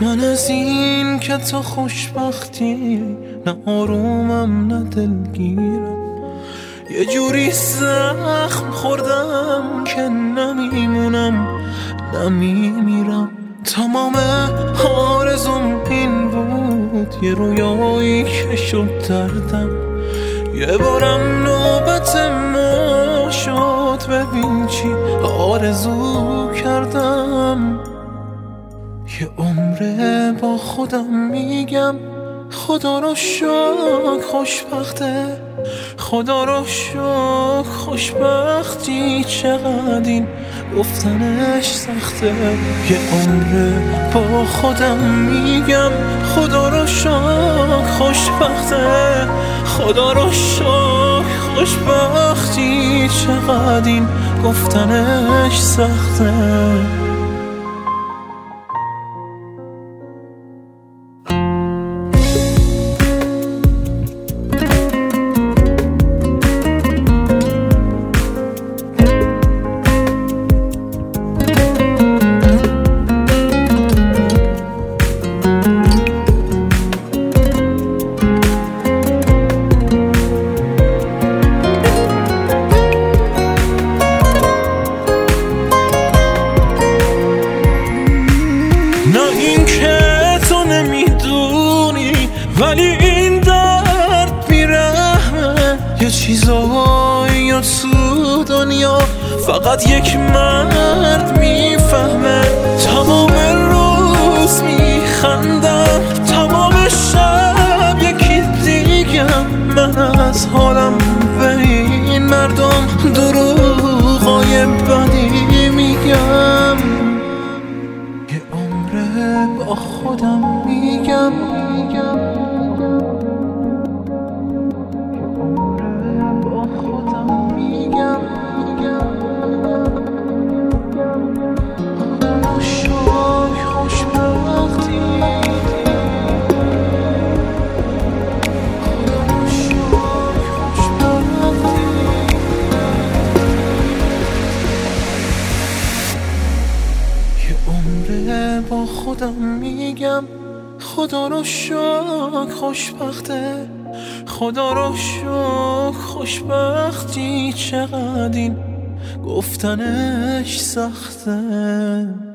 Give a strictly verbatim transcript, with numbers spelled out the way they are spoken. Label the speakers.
Speaker 1: من از این که تو خوشبختی نه آرومم نه دلگیرم، یه جوری زخم خوردم که نمیمونم نمیمیرم. تمام آرزوم این بود یه رویایی که شد دردم، یه بارم نوبت ما شد ببین چی آرزو کردم. یه عمره با خودم میگم خدا رو شکر خوشبخته، خدا رو شکر خوشبختی چقدر این گفتنش سخته. یه عمره با خودم میگم خدا رو شکر خوشبخته، خدا رو شکر خوشبختی چقدر این گفتنش سخته. ولی این درد بیرحمه، یه چیزایی تو دنیا فقط یک مرد میفهمه. تمام روز میخندم، تمام شب یکی دیگم، من از حالم به این مردم دروغای بدی میگم. یه عمره با خودم میگم با خودم میگم خدا رو شکر خوشبخته، خدا رو شکر خوشبختی چقدر این گفتنش سخته.